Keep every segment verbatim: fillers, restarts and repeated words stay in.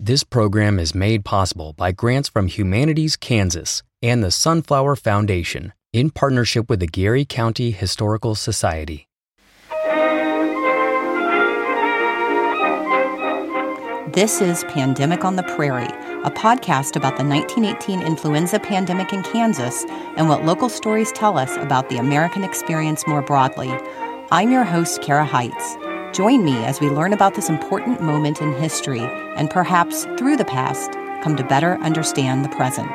This program is made possible by grants from Humanities Kansas and the Sunflower Foundation in partnership with the Geary County Historical Society. This is Pandemic on the Prairie, a podcast about the nineteen eighteen influenza pandemic in Kansas and what local stories tell us about the American experience more broadly. I'm your host, Kara Heitz. Join me as we learn about this important moment in history and perhaps, through the past, come to better understand the present.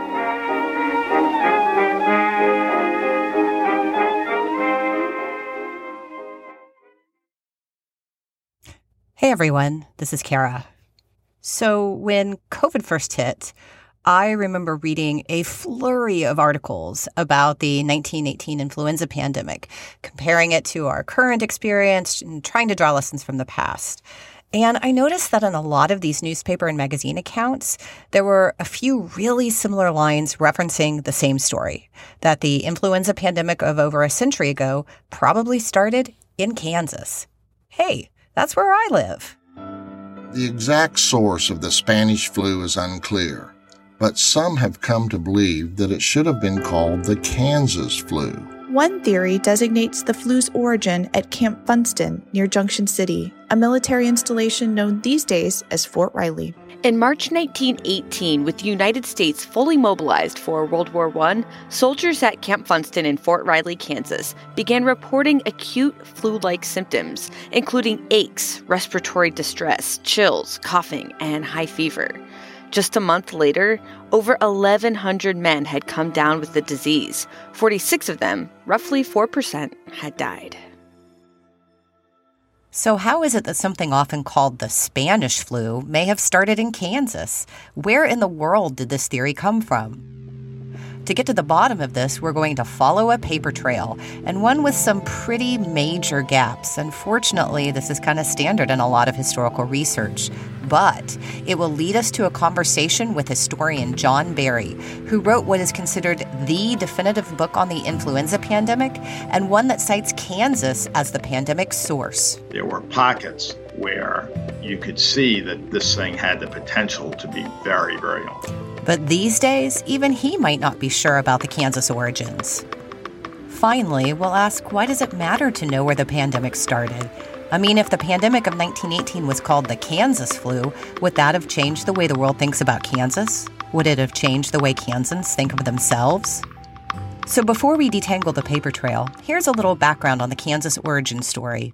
Hey everyone, this is Kara. So when COVID first hit, I remember reading a flurry of articles about the nineteen eighteen influenza pandemic, comparing it to our current experience and trying to draw lessons from the past. And I noticed that in a lot of these newspaper and magazine accounts, there were a few really similar lines referencing the same story, that the influenza pandemic of over a century ago probably started in Kansas. Hey, that's where I live. The exact source of the Spanish flu is unclear, but some have come to believe that it should have been called the Kansas flu. One theory designates the flu's origin at Camp Funston near Junction City, a military installation known these days as Fort Riley. In March nineteen eighteen, with the United States fully mobilized for World War One, soldiers at Camp Funston in Fort Riley, Kansas, began reporting acute flu-like symptoms, including aches, respiratory distress, chills, coughing, and high fever. Just a month later, over eleven hundred men had come down with the disease. forty-six of them, roughly four percent, had died. So how is it that something often called the Spanish flu may have started in Kansas? Where in the world did this theory come from? To get to the bottom of this, we're going to follow a paper trail, and one with some pretty major gaps. Unfortunately, this is kind of standard in a lot of historical research. But it will lead us to a conversation with historian John Barry, who wrote what is considered the definitive book on the influenza pandemic, and one that cites Kansas as the pandemic's source. There were pockets where you could see that this thing had the potential to be very, very old. But these days, even he might not be sure about the Kansas origins. Finally, we'll ask, why does it matter to know where the pandemic started? I mean, if the pandemic of nineteen eighteen was called the Kansas flu, would that have changed the way the world thinks about Kansas? Would it have changed the way Kansans think of themselves? So before we detangle the paper trail, here's a little background on the Kansas origin story.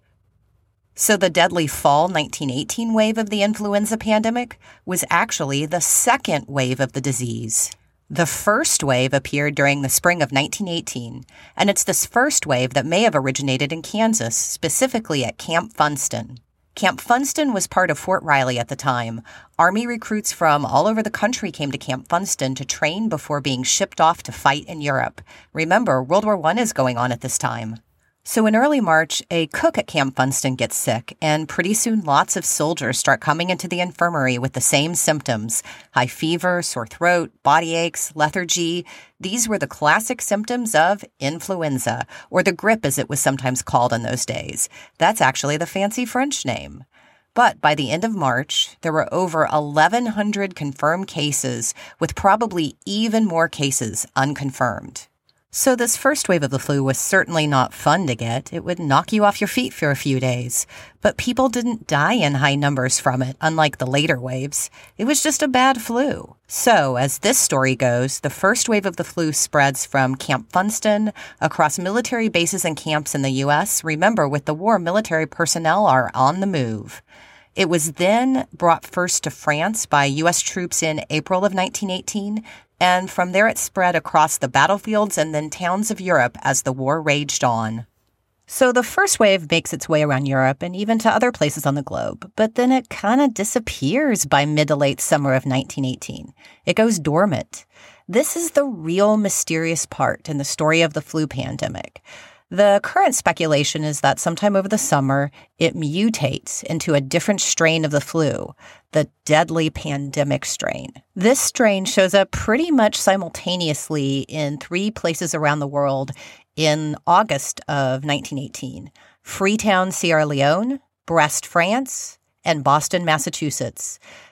So the deadly fall nineteen eighteen wave of the influenza pandemic was actually the second wave of the disease. The first wave appeared during the spring of nineteen eighteen, and it's this first wave that may have originated in Kansas, specifically at Camp Funston. Camp Funston was part of Fort Riley at the time. Army recruits from all over the country came to Camp Funston to train before being shipped off to fight in Europe. Remember, World War One is going on at this time. So in early March, a cook at Camp Funston gets sick, and pretty soon lots of soldiers start coming into the infirmary with the same symptoms: high fever, sore throat, body aches, lethargy. These were the classic symptoms of influenza, or the grippe as it was sometimes called in those days. That's actually the fancy French name. But by the end of March, there were over eleven hundred confirmed cases, with probably even more cases unconfirmed. So this first wave of the flu was certainly not fun to get. It would knock you off your feet for a few days. But people didn't die in high numbers from it, unlike the later waves. It was just a bad flu. So, as this story goes, the first wave of the flu spreads from Camp Funston across military bases and camps in the U S. Remember, with the war, military personnel are on the move. It was then brought first to France by U S troops in April of nineteen eighteen, and from there it spread across the battlefields and then towns of Europe as the war raged on. So the first wave makes its way around Europe and even to other places on the globe, but then it kind of disappears by mid to late summer of nineteen eighteen. It goes dormant. This is the real mysterious part in the story of the flu pandemic. The current speculation is that sometime over the summer, it mutates into a different strain of the flu, the deadly pandemic strain. This strain shows up pretty much simultaneously in three places around the world in August of nineteen eighteen: Freetown, Sierra Leone, Brest, France, and Boston, Massachusetts.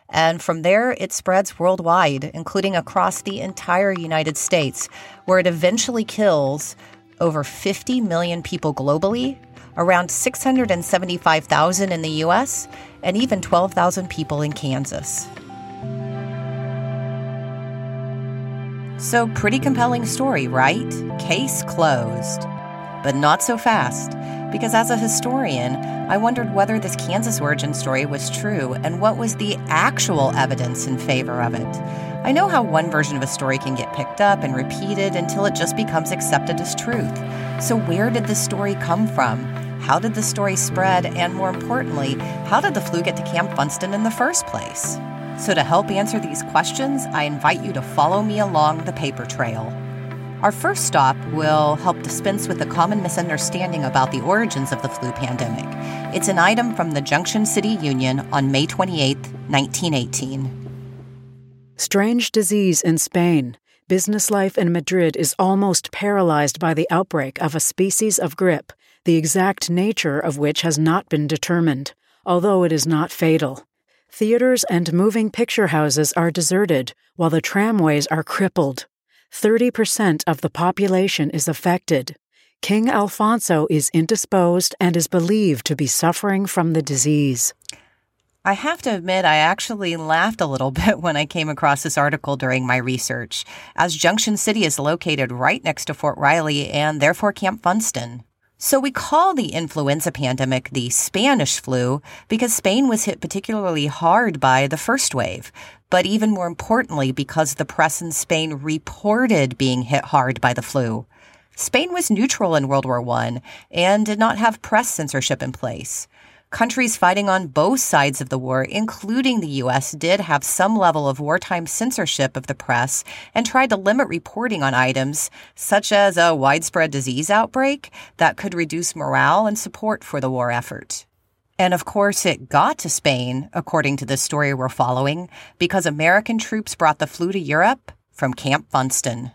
And from there, it spreads worldwide, including across the entire United States, where it eventually kills over fifty million people globally, around six hundred seventy-five thousand in the U S, and even twelve thousand people in Kansas. So pretty compelling story, right? Case closed. But not so fast, because as a historian, I wondered whether this Kansas origin story was true and what was the actual evidence in favor of it. I know how one version of a story can get picked up and repeated until it just becomes accepted as truth. So where did this story come from? How did the story spread? And more importantly, how did the flu get to Camp Funston in the first place? So to help answer these questions, I invite you to follow me along the paper trail. Our first stop will help dispense with the common misunderstanding about the origins of the flu pandemic. It's an item from the Junction City Union on May twenty-eighth, nineteen eighteen. Strange disease in Spain. Business life in Madrid is almost paralyzed by the outbreak of a species of grip, the exact nature of which has not been determined, although it is not fatal. Theaters and moving picture houses are deserted, while the tramways are crippled. thirty percent of the population is affected. King Alfonso is indisposed and is believed to be suffering from the disease. I have to admit, I actually laughed a little bit when I came across this article during my research, as Junction City is located right next to Fort Riley and therefore Camp Funston. So we call the influenza pandemic the Spanish flu because Spain was hit particularly hard by the first wave, but even more importantly because the press in Spain reported being hit hard by the flu. Spain was neutral in World War One and did not have press censorship in place. Countries fighting on both sides of the war, including the U S, did have some level of wartime censorship of the press and tried to limit reporting on items such as a widespread disease outbreak that could reduce morale and support for the war effort. And of course, it got to Spain, according to the story we're following, because American troops brought the flu to Europe from Camp Funston.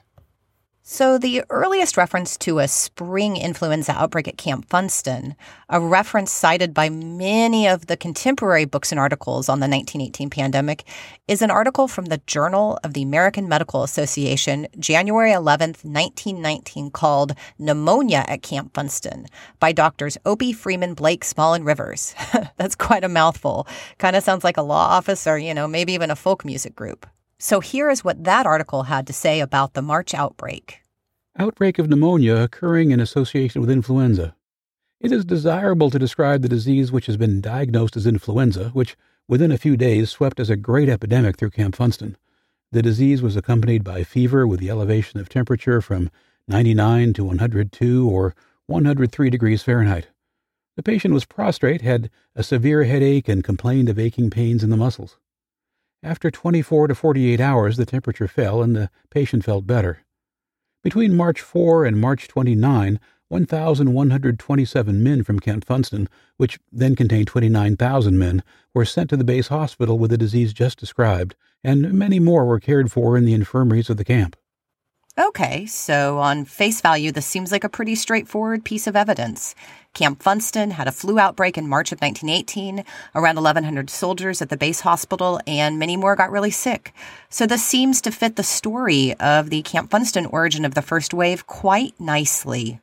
So the earliest reference to a spring influenza outbreak at Camp Funston, a reference cited by many of the contemporary books and articles on the nineteen eighteen pandemic, is an article from the Journal of the American Medical Association, January eleventh, nineteen nineteen, called Pneumonia at Camp Funston by doctors Opie, Freeman, Blake, Small, and Rivers. That's quite a mouthful. Kind of sounds like a law office or, you know, maybe even a folk music group. So here is what that article had to say about the March outbreak. Outbreak of pneumonia occurring in association with influenza. It is desirable to describe the disease which has been diagnosed as influenza, which within a few days swept as a great epidemic through Camp Funston. The disease was accompanied by fever with the elevation of temperature from ninety-nine to one hundred two or one hundred three degrees Fahrenheit. The patient was prostrate, had a severe headache, and complained of aching pains in the muscles. After twenty-four to forty-eight hours, the temperature fell and the patient felt better. Between March fourth and March twenty-ninth, one thousand one hundred twenty-seven men from Camp Funston, which then contained twenty-nine thousand men, were sent to the base hospital with the disease just described, and many more were cared for in the infirmaries of the camp. Okay, so on face value, this seems like a pretty straightforward piece of evidence. Camp Funston had a flu outbreak in March of nineteen eighteen, around eleven hundred soldiers at the base hospital, and many more got really sick. So this seems to fit the story of the Camp Funston origin of the first wave quite nicely.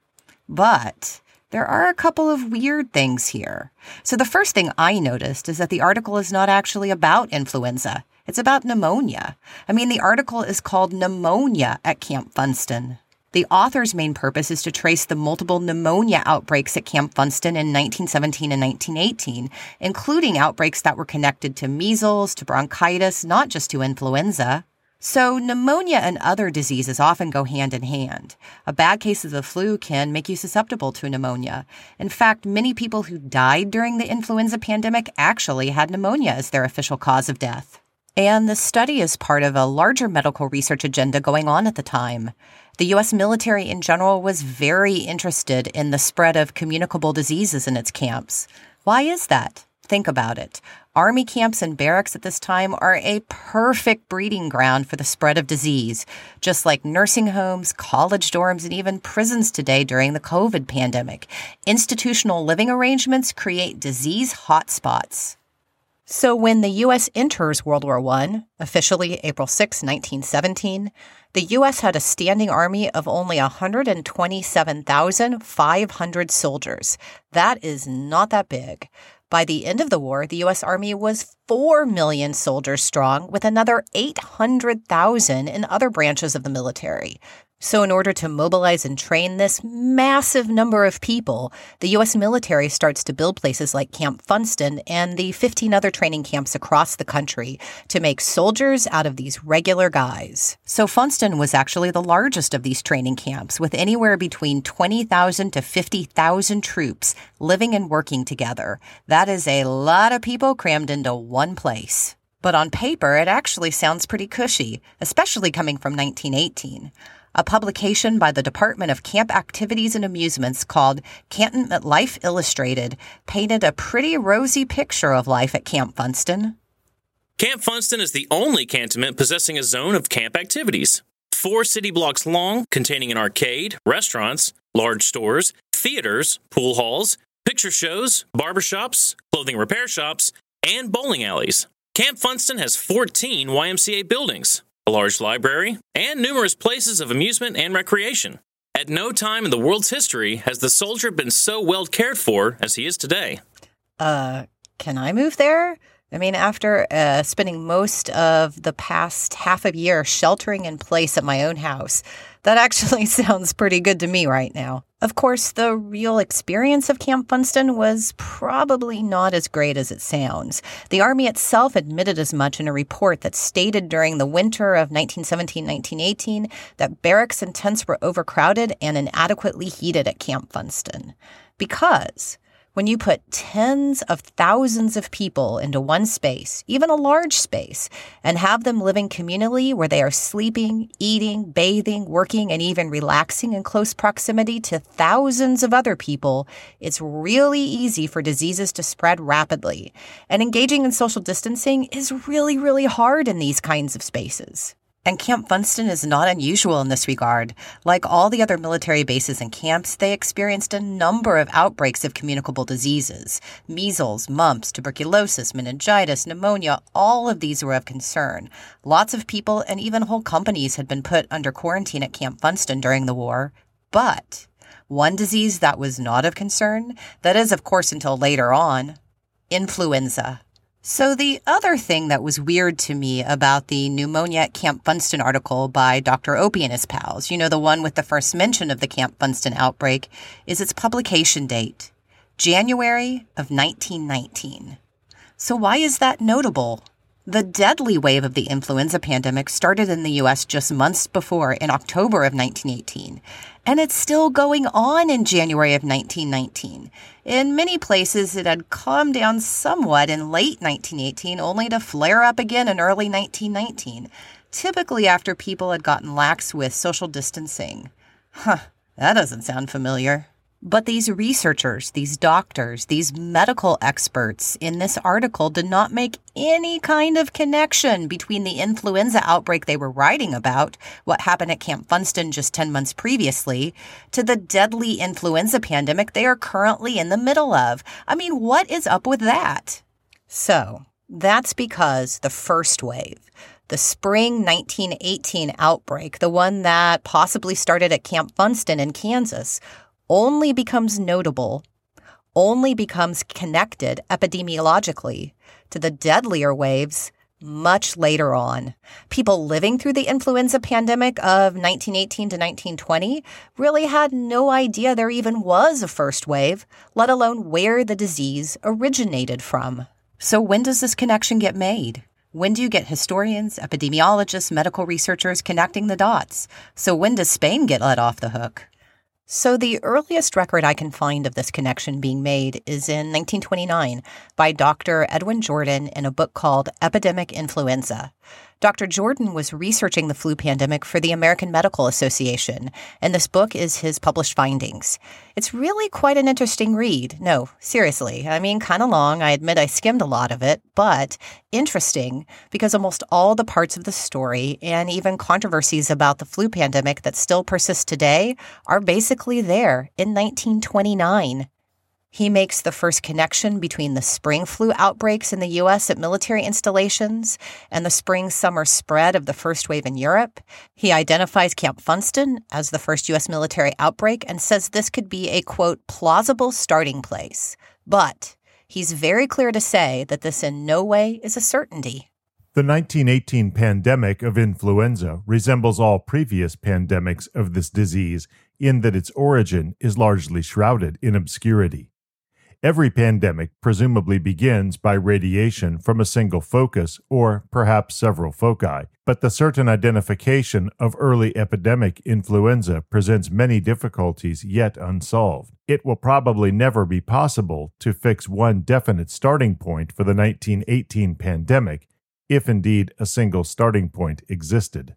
But there are a couple of weird things here. So the first thing I noticed is that the article is not actually about influenza. It's about pneumonia. I mean, the article is called Pneumonia at Camp Funston. The author's main purpose is to trace the multiple pneumonia outbreaks at Camp Funston in nineteen seventeen and nineteen eighteen, including outbreaks that were connected to measles, to bronchitis, not just to influenza. So pneumonia and other diseases often go hand in hand. A bad case of the flu can make you susceptible to pneumonia. In fact, many people who died during the influenza pandemic actually had pneumonia as their official cause of death. And this study is part of a larger medical research agenda going on at the time. The U S military in general was very interested in the spread of communicable diseases in its camps. Why is that? Think about it. Army camps and barracks at this time are a perfect breeding ground for the spread of disease, just like nursing homes, college dorms, and even prisons today during the COVID pandemic. Institutional living arrangements create disease hotspots. So when the U S enters World War One, officially April sixth, nineteen seventeen, the U S had a standing army of only one hundred twenty-seven thousand five hundred soldiers. That is not that big. By the end of the war, the U S Army was four million soldiers strong, with another eight hundred thousand in other branches of the military. So in order to mobilize and train this massive number of people, the U S military starts to build places like Camp Funston and the fifteen other training camps across the country to make soldiers out of these regular guys. So Funston was actually the largest of these training camps, with anywhere between twenty thousand to fifty thousand troops living and working together. That is a lot of people crammed into one place. But on paper, it actually sounds pretty cushy, especially coming from nineteen eighteen. A publication by the Department of Camp Activities and Amusements called Cantonment Life Illustrated painted a pretty rosy picture of life at Camp Funston. Camp Funston is the only cantonment possessing a zone of camp activities. Four city blocks long, containing an arcade, restaurants, large stores, theaters, pool halls, picture shows, barbershops, clothing repair shops, and bowling alleys. Camp Funston has fourteen Y M C A buildings, a large library, and numerous places of amusement and recreation. At no time in the world's history has the soldier been so well cared for as he is today. Uh, can I move there? I mean, after uh, spending most of the past half a year sheltering in place at my own house, that actually sounds pretty good to me right now. Of course, the real experience of Camp Funston was probably not as great as it sounds. The Army itself admitted as much in a report that stated during the winter of nineteen seventeen to nineteen eighteen that barracks and tents were overcrowded and inadequately heated at Camp Funston. Because when you put tens of thousands of people into one space, even a large space, and have them living communally where they are sleeping, eating, bathing, working, and even relaxing in close proximity to thousands of other people, it's really easy for diseases to spread rapidly. And engaging in social distancing is really, really hard in these kinds of spaces. And Camp Funston is not unusual in this regard. Like all the other military bases and camps, they experienced a number of outbreaks of communicable diseases. Measles, mumps, tuberculosis, meningitis, pneumonia, all of these were of concern. Lots of people and even whole companies had been put under quarantine at Camp Funston during the war. But one disease that was not of concern, that is, of course, until later on, influenza. So the other thing that was weird to me about the Pneumonia at Camp Funston article by Doctor Opie and his pals, you know, the one with the first mention of the Camp Funston outbreak, is its publication date, January of nineteen nineteen. So why is that notable? The deadly wave of the influenza pandemic started in the U S just months before, in October of nineteen eighteen, and it's still going on in January of nineteen nineteen. In many places, it had calmed down somewhat in late nineteen eighteen, only to flare up again in early nineteen nineteen, typically after people had gotten lax with social distancing. Huh, that doesn't sound familiar. But these researchers, these doctors, these medical experts in this article did not make any kind of connection between the influenza outbreak they were writing about, what happened at Camp Funston just ten months previously, to the deadly influenza pandemic they are currently in the middle of. I mean, what is up with that? So, that's because the first wave, the spring nineteen eighteen outbreak, the one that possibly started at Camp Funston in Kansas, only becomes notable, only becomes connected epidemiologically to the deadlier waves much later on. People living through the influenza pandemic of nineteen eighteen to nineteen twenty really had no idea there even was a first wave, let alone where the disease originated from. So when does this connection get made? When do you get historians, epidemiologists, medical researchers connecting the dots? So when does Spain get let off the hook? So the earliest record I can find of this connection being made is in nineteen twenty-nine by Doctor Edwin Jordan in a book called Epidemic Influenza. Doctor Jordan was researching the flu pandemic for the American Medical Association, and this book is his published findings. It's really quite an interesting read. No, seriously. I mean, kind of long. I admit I skimmed a lot of it, but interesting because almost all the parts of the story and even controversies about the flu pandemic that still persist today are basically there in nineteen twenty-nine. He makes the first connection between the spring flu outbreaks in the U S at military installations and the spring-summer spread of the first wave in Europe. He identifies Camp Funston as the first U S military outbreak and says this could be a, quote, plausible starting place. But he's very clear to say that this in no way is a certainty. The nineteen eighteen pandemic of influenza resembles all previous pandemics of this disease in that its origin is largely shrouded in obscurity. Every pandemic presumably begins by radiation from a single focus or perhaps several foci, but the certain identification of early epidemic influenza presents many difficulties yet unsolved. It will probably never be possible to fix one definite starting point for the nineteen eighteen pandemic, if indeed a single starting point existed.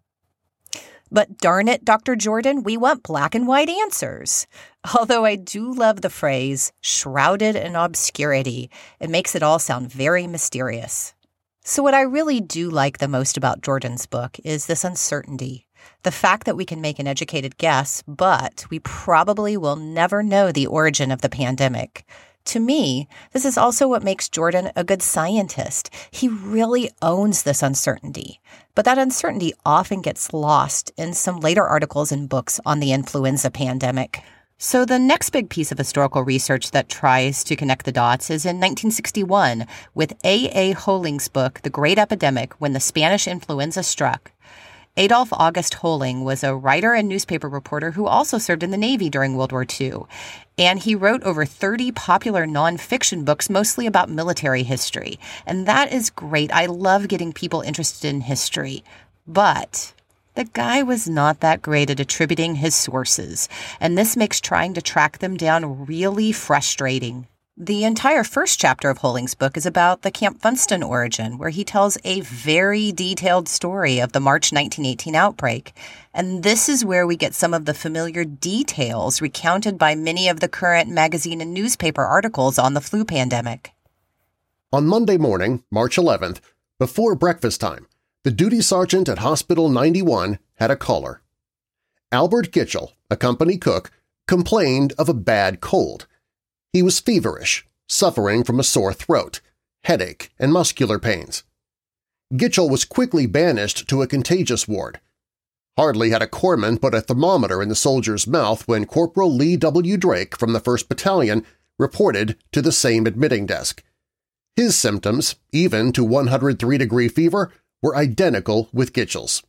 But darn it, Doctor Jordan, we want black and white answers. Although I do love the phrase, shrouded in obscurity. It makes it all sound very mysterious. So what I really do like the most about Jordan's book is this uncertainty. The fact that we can make an educated guess, but we probably will never know the origin of the pandemic. To me, this is also what makes Jordan a good scientist. He really owns this uncertainty. But that uncertainty often gets lost in some later articles and books on the influenza pandemic. So the next big piece of historical research that tries to connect the dots is in nineteen sixty-one with A A Holling's book, The Great Epidemic, When the Spanish Influenza Struck. Adolf August Holling was a writer and newspaper reporter who also served in the Navy during World War Two. And he wrote over thirty popular nonfiction books, mostly about military history. And that is great. I love getting people interested in history. But the guy was not that great at attributing his sources. And this makes trying to track them down really frustrating. The entire first chapter of Holling's book is about the Camp Funston origin, where he tells a very detailed story of the March nineteen eighteen outbreak. And this is where we get some of the familiar details recounted by many of the current magazine and newspaper articles on the flu pandemic. On Monday morning, March eleventh, before breakfast time, the duty sergeant at Hospital ninety-one had a caller. Albert Gitchell, a company cook, complained of a bad cold. He was feverish, suffering from a sore throat, headache, and muscular pains. Gitchell was quickly banished to a contagious ward. Hardly had a corpsman put a thermometer in the soldier's mouth when Corporal Lee W. Drake from the first Battalion reported to the same admitting desk. His symptoms, even to one hundred three degree fever, were identical with Gitchell's.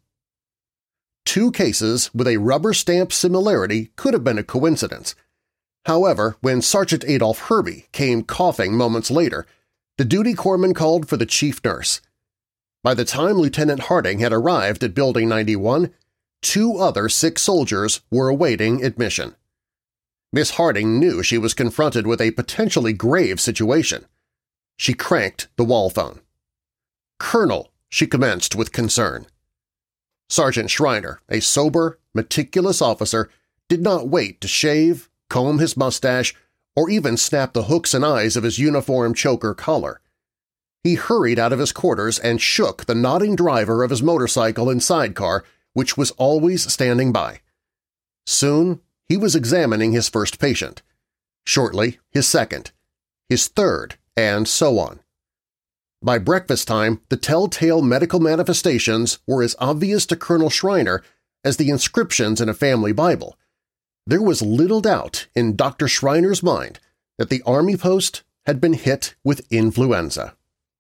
Two cases with a rubber stamp similarity could have been a coincidence. However, when Sergeant Adolph Herbie came coughing moments later, the duty corpsman called for the chief nurse. By the time Lieutenant Harding had arrived at Building ninety-one, two other sick soldiers were awaiting admission. Miss Harding knew she was confronted with a potentially grave situation. She cranked the wall phone. "Colonel," she commenced with concern. Sergeant Schreiner, a sober, meticulous officer, did not wait to shave, comb his mustache, or even snap the hooks and eyes of his uniform choker collar. He hurried out of his quarters and shook the nodding driver of his motorcycle and sidecar, which was always standing by. Soon he was examining his first patient, shortly his second, his third, and so on. By breakfast time, the telltale medical manifestations were as obvious to Colonel Schreiner as the inscriptions in a family Bible. There was little doubt in Doctor Schreiner's mind that the Army post had been hit with influenza.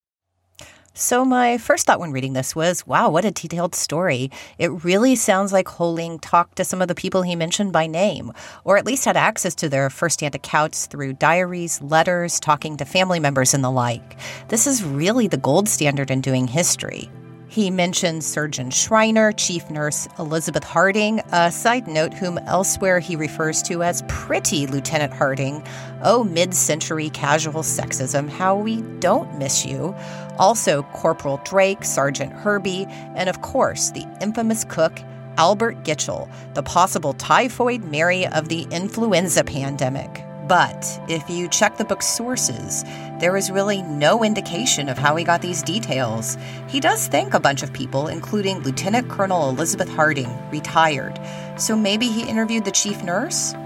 So my first thought when reading this was, wow, what a detailed story. It really sounds like Holling talked to some of the people he mentioned by name, or at least had access to their first-hand accounts through diaries, letters, talking to family members and the like. This is really the gold standard in doing history. He mentions Surgeon Schreiner, Chief Nurse Elizabeth Harding, a side note whom elsewhere he refers to as Pretty Lieutenant Harding. Oh, mid-century casual sexism, how we don't miss you. Also Corporal Drake, Sergeant Herbie, and of course the infamous cook Albert Gitchell, the possible typhoid Mary of the influenza pandemic. But if you check the book's sources, there is really no indication of how he got these details. He does thank a bunch of people, including Lieutenant Colonel Elizabeth Harding, retired. So maybe he interviewed the chief nurse?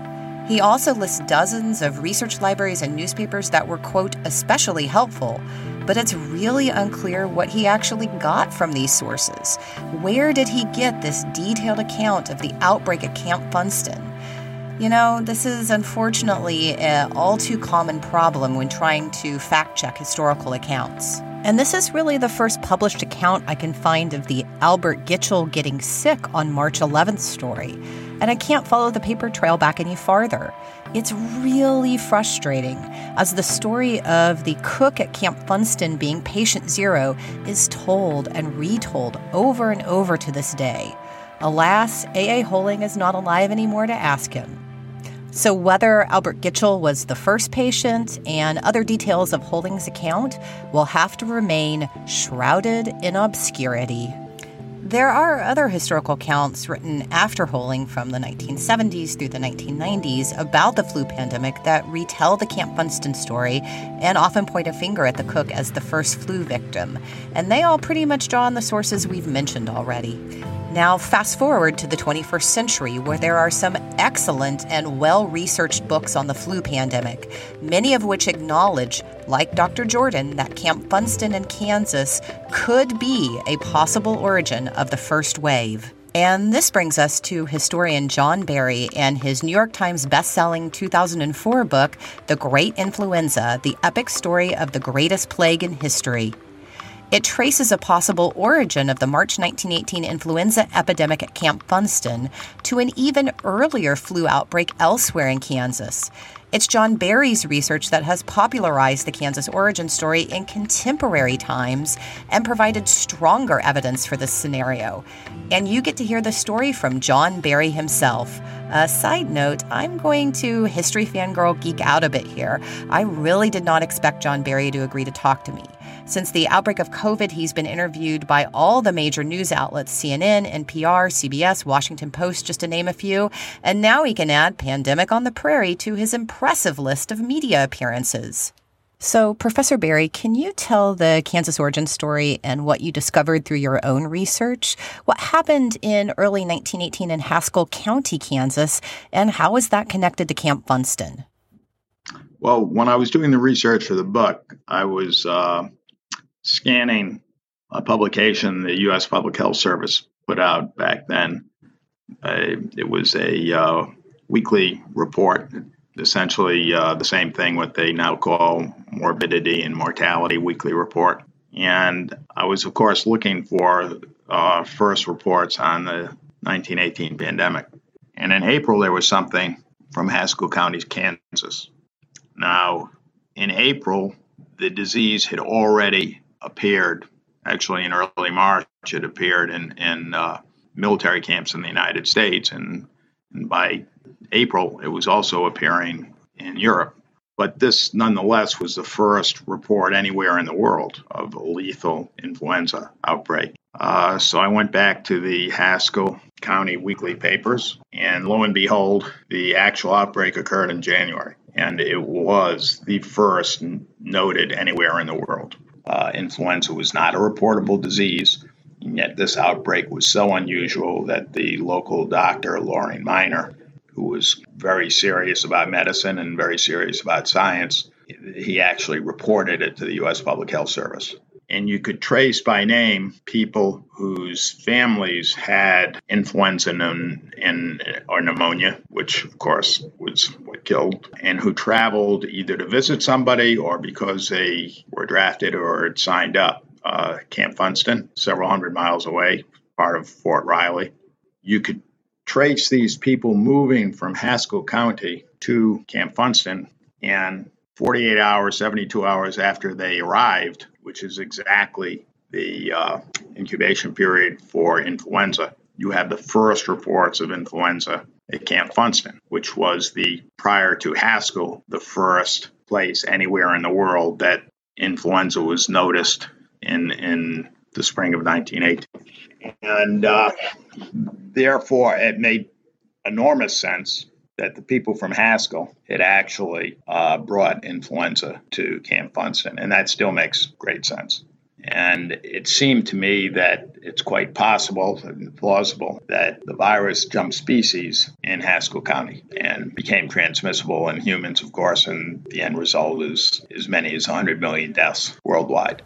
He also lists dozens of research libraries and newspapers that were, quote, especially helpful, but it's really unclear what he actually got from these sources. Where did he get this detailed account of the outbreak at Camp Funston? You know, this is unfortunately an all too common problem when trying to fact-check historical accounts. And this is really the first published account I can find of the Albert Gitchell getting sick on March eleventh story, and I can't follow the paper trail back any farther. It's really frustrating, as the story of the cook at Camp Funston being patient zero is told and retold over and over to this day. Alas, A A. Holing is not alive anymore to ask him. So whether Albert Gitchell was the first patient and other details of Holing's account will have to remain shrouded in obscurity. There are other historical accounts written after Holing from the nineteen seventies through the nineteen nineties about the flu pandemic that retell the Camp Funston story and often point a finger at the cook as the first flu victim. And they all pretty much draw on the sources we've mentioned already. Now, fast forward to the twenty-first century, where there are some excellent and well-researched books on the flu pandemic, many of which acknowledge, like Doctor Jordan, that Camp Funston in Kansas could be a possible origin of the first wave. And this brings us to historian John Barry and his New York Times bestselling two thousand four book, The Great Influenza, the epic story of the greatest plague in history. It traces a possible origin of the March nineteen eighteen influenza epidemic at Camp Funston to an even earlier flu outbreak elsewhere in Kansas. It's John Barry's research that has popularized the Kansas origin story in contemporary times and provided stronger evidence for this scenario. And you get to hear the story from John Barry himself. A side note, I'm going to history fangirl geek out a bit here. I really did not expect John Barry to agree to talk to me. Since the outbreak of COVID, he's been interviewed by all the major news outlets, C N N, N P R, C B S, Washington Post, just to name a few. And now he can add Pandemic on the Prairie to his impressive list of media appearances. So, Professor Barry, can you tell the Kansas origin story and what you discovered through your own research? What happened in early nineteen eighteen in Haskell County, Kansas, and how is that connected to Camp Funston? Well, when I was doing the research for the book, I was uh, scanning a publication the U S Public Health Service put out back then. Uh, it was a uh, weekly report, essentially uh, the same thing, what they now call Morbidity and Mortality Weekly Report. And I was, of course, looking for uh, first reports on the nineteen eighteen pandemic. And in April, there was something from Haskell County, Kansas. Now, in April, the disease had already appeared, actually in early March, it appeared in, in uh, military camps in the United States. And, and by April, it was also appearing in Europe. But this, nonetheless, was the first report anywhere in the world of a lethal influenza outbreak. Uh, so I went back to the Haskell County weekly papers, and lo and behold, the actual outbreak occurred in January. And it was the first noted anywhere in the world. Uh, influenza was not a reportable disease, and yet this outbreak was so unusual that the local doctor, Loring Minor, who was very serious about medicine and very serious about science, he actually reported it to the U S Public Health Service. And you could trace by name people whose families had influenza and, and, or pneumonia, which of course was what killed, and who traveled either to visit somebody or because they were drafted or had signed up. Uh, Camp Funston, several hundred miles away, part of Fort Riley. You could trace these people moving from Haskell County to Camp Funston, and forty-eight hours, seventy-two hours after they arrived, which is exactly the uh, incubation period for influenza, you have the first reports of influenza at Camp Funston, which was the, prior to Haskell, the first place anywhere in the world that influenza was noticed in, in the spring of nineteen eighteen. And uh, therefore, it made enormous sense that the people from Haskell had actually uh, brought influenza to Camp Funston, and that still makes great sense. And it seemed to me that it's quite possible and plausible that the virus jumped species in Haskell County and became transmissible in humans, of course, and the end result is as many as one hundred million deaths worldwide.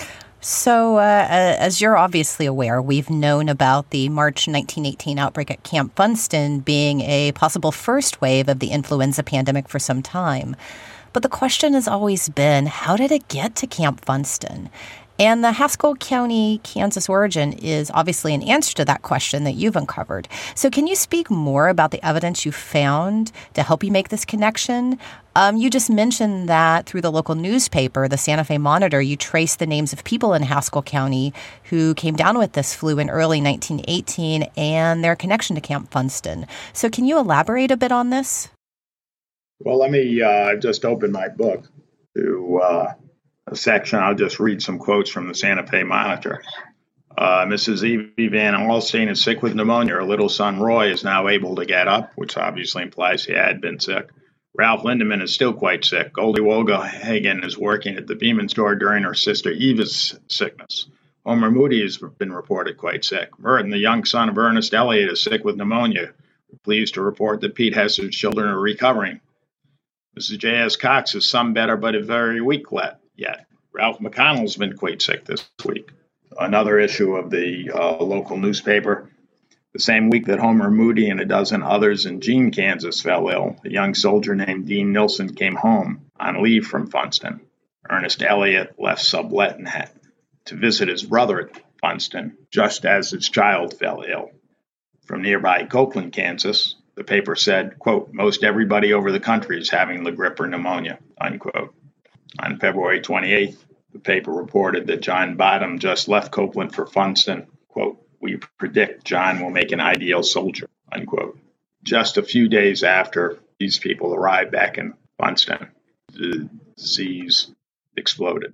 So, uh, as you're obviously aware, we've known about the March nineteen eighteen outbreak at Camp Funston being a possible first wave of the influenza pandemic for some time. But the question has always been, how did it get to Camp Funston? And the Haskell County, Kansas origin is obviously an answer to that question that you've uncovered. So can you speak more about the evidence you found to help you make this connection? Um, you just mentioned that through the local newspaper, the Santa Fe Monitor, you traced the names of people in Haskell County who came down with this flu in early nineteen eighteen and their connection to Camp Funston. So can you elaborate a bit on this? Well, let me uh, just open my book to uh, a section. I'll just read some quotes from the Santa Fe Monitor. Uh, Missus Evie Van Alstyne is sick with pneumonia. Her little son Roy is now able to get up, which obviously implies he had been sick. Ralph Lindemann is still quite sick. Goldie Wogelhagen is working at the Beeman store during her sister Eva's sickness. Homer Moody has been reported quite sick. Merton, the young son of Ernest Elliott, is sick with pneumonia. We're pleased to report that Pete Hesser's children are recovering. Missus J S. Cox is some better, but very weak yet. Ralph McConnell's been quite sick this week. Another issue of the uh, local newspaper. The same week that Homer Moody and a dozen others in Jean, Kansas fell ill, a young soldier named Dean Nilsson came home on leave from Funston. Ernest Elliott left Subletton to visit his brother at Funston, just as his child fell ill. From nearby Copeland, Kansas, the paper said, quote, most everybody over the country is having the grip or pneumonia, unquote. On February twenty-eighth, the paper reported that John Bottom just left Copeland for Funston. Quote, we predict John will make an ideal soldier, unquote. Just a few days after these people arrived back in Funston, the disease exploded.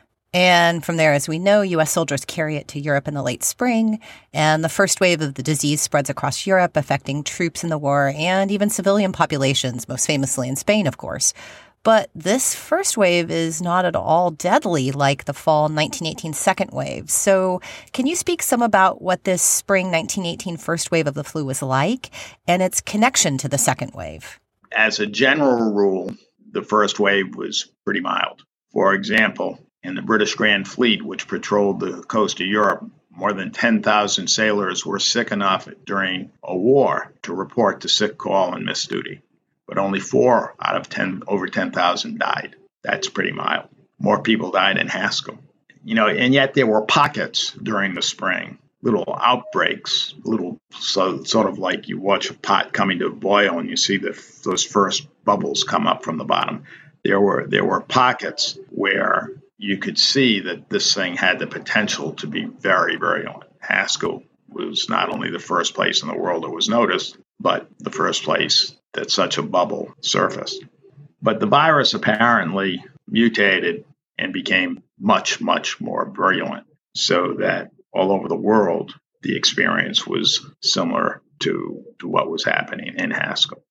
And from there, as we know, U S soldiers carry it to Europe in the late spring, and the first wave of the disease spreads across Europe, affecting troops in the war and even civilian populations, most famously in Spain, of course. But this first wave is not at all deadly like the fall nineteen eighteen second wave. So can you speak some about what this spring nineteen eighteen first wave of the flu was like and its connection to the second wave? As a general rule, the first wave was pretty mild. For example, in the British Grand Fleet, which patrolled the coast of Europe, more than ten thousand sailors were sick enough during a war to report to sick call and miss duty. But only four out of ten, over ten thousand died. That's pretty mild. More people died in Haskell. You know, and yet there were pockets during the spring, little outbreaks, little so, sort of like you watch a pot coming to a boil and you see the, those first bubbles come up from the bottom. There were there were pockets where you could see that this thing had the potential to be very virulent. Haskell was not only the first place in the world that was noticed, but the first place that such a bubble surfaced. But the virus apparently mutated and became much, much more virulent, so that all over the world, the experience was similar to, to what was happening in Haskell.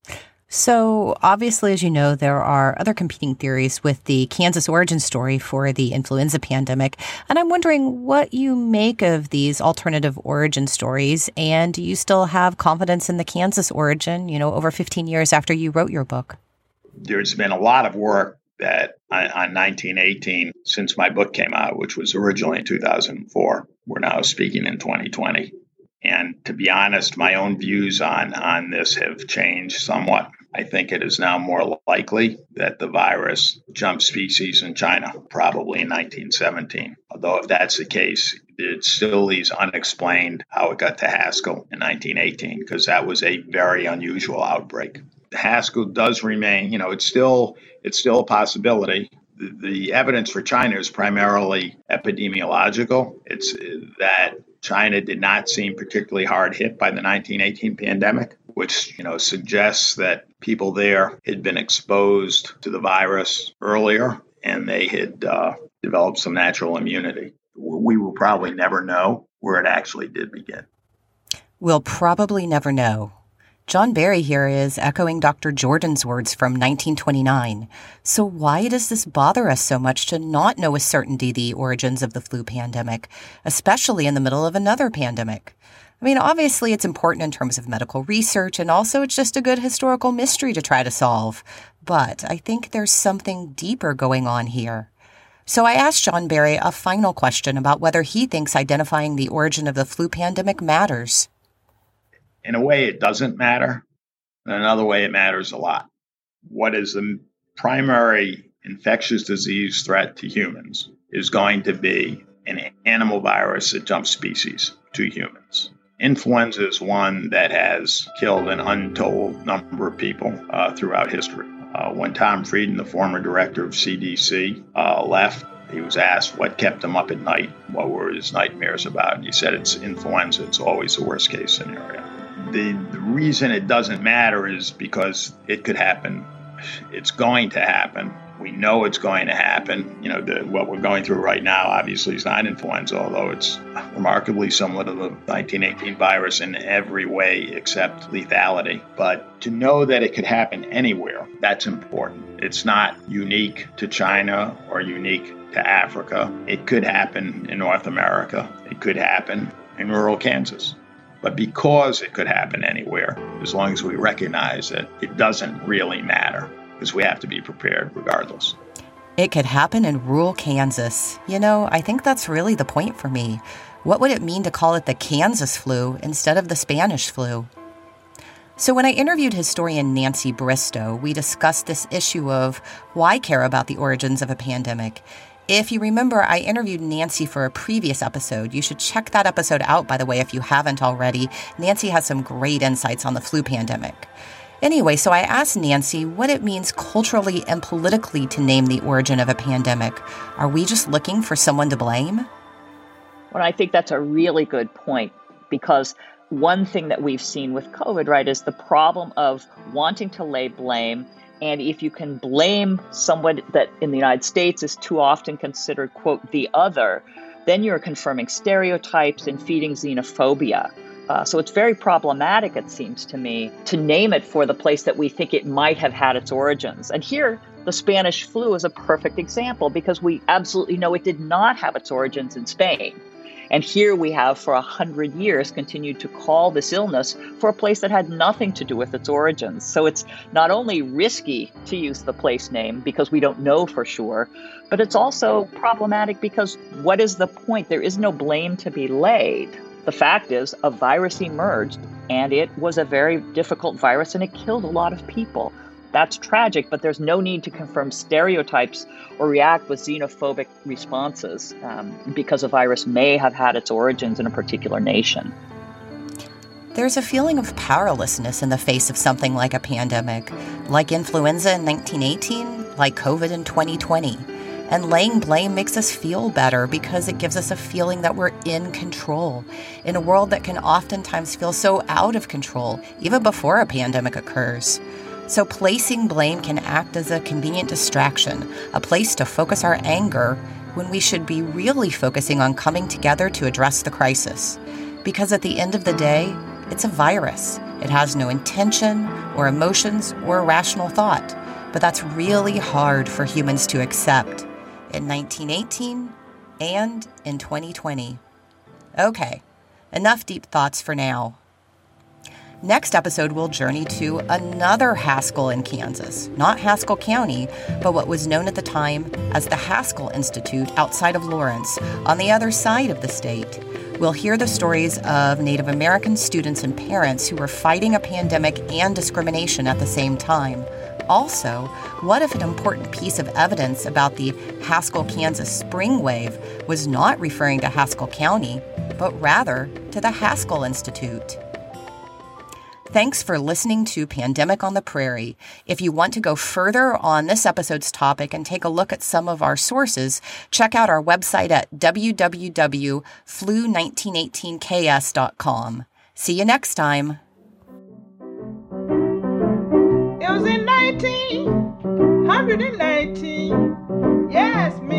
So obviously, as you know, there are other competing theories with the Kansas origin story for the influenza pandemic. And I'm wondering what you make of these alternative origin stories. And do you still have confidence in the Kansas origin, you know, over fifteen years after you wrote your book? There's been a lot of work that on nineteen eighteen since my book came out, which was originally in two thousand four. We're now speaking in twenty twenty. And to be honest, my own views on, on this have changed somewhat. I think it is now more likely that the virus jumped species in China, probably in nineteen seventeen. Although if that's the case, it still leaves unexplained how it got to Haskell in nineteen eighteen, because that was a very unusual outbreak. Haskell does remain, you know, it's still it's still a possibility. The, the evidence for China is primarily epidemiological. It's that China did not seem particularly hard hit by the nineteen eighteen pandemic, which, you know, suggests that people there had been exposed to the virus earlier and they had uh, developed some natural immunity. We will probably never know where it actually did begin. We'll probably never know. John Barry here is echoing Doctor Jordan's words from nineteen twenty-nine. So why does this bother us so much to not know with certainty the origins of the flu pandemic, especially in the middle of another pandemic? I mean, obviously it's important in terms of medical research, and also it's just a good historical mystery to try to solve. But I think there's something deeper going on here. So I asked John Barry a final question about whether he thinks identifying the origin of the flu pandemic matters. In a way, it doesn't matter. In another way, it matters a lot. What is the primary infectious disease threat to humans is going to be an animal virus that jumps species to humans. Influenza is one that has killed an untold number of people uh, throughout history. Uh, when Tom Frieden, the former director of C D C, uh, left, he was asked what kept him up at night, what were his nightmares about, and he said it's influenza, it's always the worst case scenario. The, the reason it doesn't matter is because it could happen. It's going to happen. We know it's going to happen. You know, the, what we're going through right now obviously is not influenza, although it's remarkably similar to the nineteen eighteen virus in every way except lethality. But to know that it could happen anywhere, that's important. It's not unique to China or unique to Africa. It could happen in North America. It could happen in rural Kansas. But because it could happen anywhere, as long as we recognize it, it doesn't really matter, because we have to be prepared regardless. It could happen in rural Kansas. You know, I think that's really the point for me. What would it mean to call it the Kansas flu instead of the Spanish flu? So when I interviewed historian Nancy Bristow, we discussed this issue of why care about the origins of a pandemic. If you remember, I interviewed Nancy for a previous episode. You should check that episode out, by the way, if you haven't already. Nancy has some great insights on the flu pandemic. Anyway, so I asked Nancy what it means culturally and politically to name the origin of a pandemic. Are we just looking for someone to blame? Well, I think that's a really good point, because one thing that we've seen with COVID, right, is the problem of wanting to lay blame. And if you can blame someone that in the United States is too often considered, quote, the other, then you're confirming stereotypes and feeding xenophobia. Uh, so it's very problematic, it seems to me, to name it for the place that we think it might have had its origins. And here, the Spanish flu is a perfect example, because we absolutely know it did not have its origins in Spain. And here we have, for a hundred years, continued to call this illness for a place that had nothing to do with its origins. So it's not only risky to use the place name because we don't know for sure, but it's also problematic because what is the point? There is no blame to be laid. The fact is, a virus emerged, and it was a very difficult virus, and it killed a lot of people. That's tragic, but there's no need to confirm stereotypes or react with xenophobic responses um, because a virus may have had its origins in a particular nation. There's a feeling of powerlessness in the face of something like a pandemic, like influenza in nineteen eighteen, like COVID in twenty twenty. And laying blame makes us feel better because it gives us a feeling that we're in control in a world that can oftentimes feel so out of control, even before a pandemic occurs. So placing blame can act as a convenient distraction, a place to focus our anger when we should be really focusing on coming together to address the crisis. Because at the end of the day, it's a virus. It has no intention or emotions or rational thought. But that's really hard for humans to accept in nineteen eighteen and in twenty twenty. Okay, enough deep thoughts for now. Next episode, we'll journey to another Haskell in Kansas, not Haskell County, but what was known at the time as the Haskell Institute outside of Lawrence, on the other side of the state. We'll hear the stories of Native American students and parents who were fighting a pandemic and discrimination at the same time. Also, what if an important piece of evidence about the Haskell, Kansas spring wave was not referring to Haskell County, but rather to the Haskell Institute? Thanks for listening to Pandemic on the Prairie. If you want to go further on this episode's topic and take a look at some of our sources, check out our website at w w w dot flu nineteen eighteen k s dot com. See you next time. It was in nineteen nineteen. Yes,